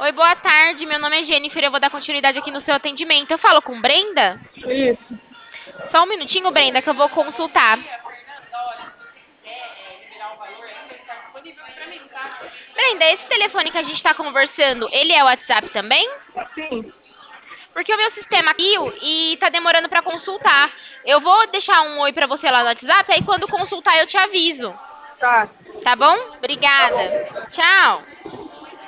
Oi, boa tarde. Meu nome é Jennifer. Eu vou dar continuidade aqui no seu atendimento. Eu falo com Brenda? Isso, Só um minutinho, Brenda, que eu vou consultar. Brenda, esse telefone que a gente tá conversando, ele é o WhatsApp também? sim, Porque o meu sistema caiu e tá demorando pra consultar. Eu vou deixar um oi pra você lá no WhatsApp, aí quando consultar eu te aviso. tá, Tá bom? tá Obrigada. bom. Tchau.